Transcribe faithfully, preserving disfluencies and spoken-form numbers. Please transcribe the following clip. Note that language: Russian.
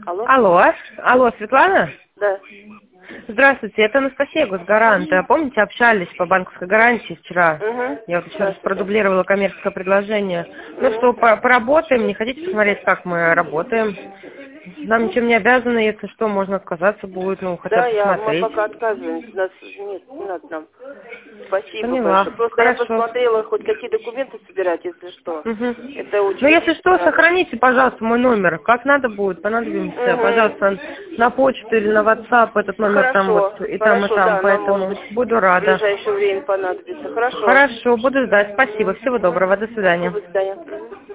Алло? Алло, алло, Светлана? Да. Здравствуйте, это Анастасия, госгарант. Помните, общались по банковской гарантии вчера? Угу. Я вот еще раз продублировала коммерческое предложение. Ну что, по- поработаем, не хотите посмотреть, как мы работаем? Нам ничем не обязаны, если что, можно отказаться будет, ну, хотя Да, бы я, мы посмотреть. пока отказываемся. Нас, нет, не надо нам. Спасибо Поняла. большое. Просто Хорошо. я посмотрела, хоть какие документы собирать, если что. Угу. Это очень... Ну, если что, надо. сохраните, пожалуйста, мой номер. Как надо будет, понадобимся. Угу. Пожалуйста, на почту или на WhatsApp этот номер там Хорошо, вот и там, и хорошо, там. да, нам, Поэтому может быть, буду в рада. ближайшее время понадобится. Хорошо. Хорошо, буду ждать. Спасибо. Всего доброго. До свидания. До свидания.